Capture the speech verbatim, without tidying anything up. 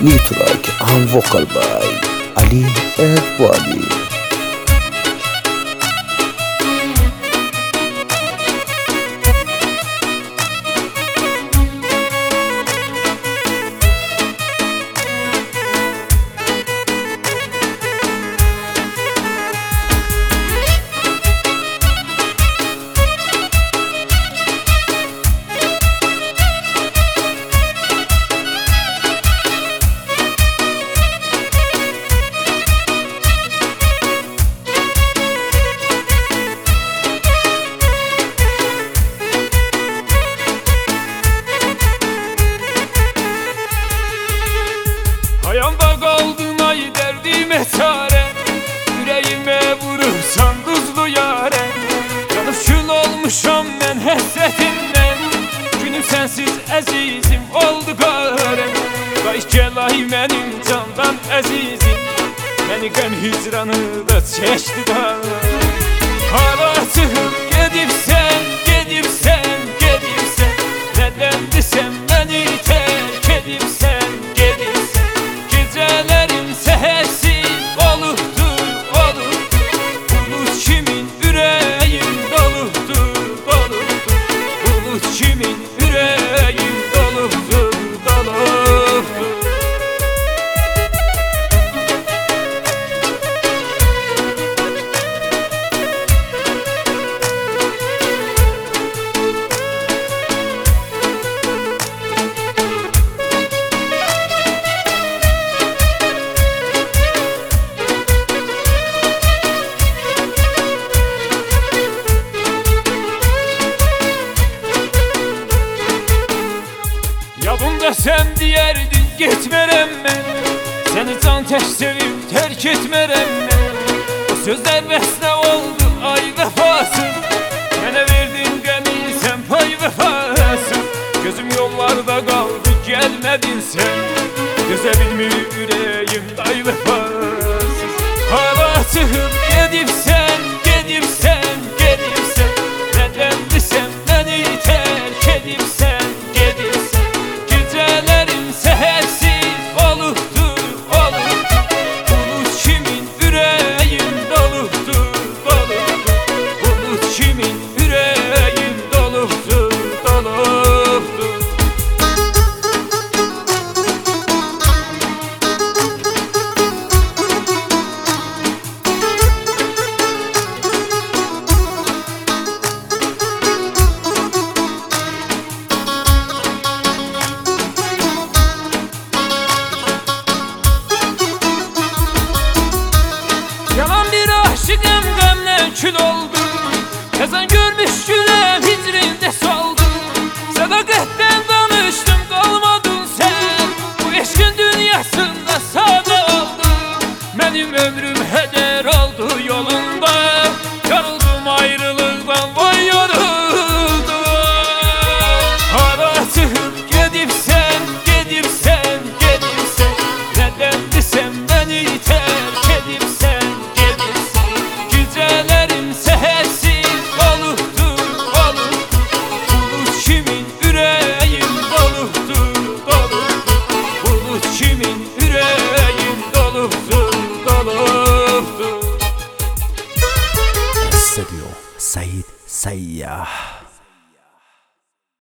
New track and vocal by Ali Ekwali. Ayağımda kaldın ay derdime çare, yüreğime vurursan tuzlu yare. Canım kül olmuşam ben hasretinden, günüm sensiz əzizim oldu qarem. Qayış gel ay mənim candan əzizim, məni qəm hicranı da çəkdi qarem. Hara çıxıb gedibsən, gedibsən, gedibsən, nədəndirsən məni tərk edibsən, gedibsən. Gecələrim səhərsiz olubdur, olubdur, bulut kimin ürəyim dolubdur, dolubdur, bulut kimin ürəyim dolubdur, dolubdur. Yadımda sən deyərdin getmərəm mən, səni can tək sevib tərk etmərəm mən. O sözlər vəsnə oldu ay vəfasız, mənə verdin qəmi sən pay vəfasız. Gözüm yollarda qaldı gəlmədin sən, gözə bilmir ürəyim ay vəfasız. Hara çıxıb gedibsən, gedibsən, gedibsən, nədəndirsən məni tərk edibsən.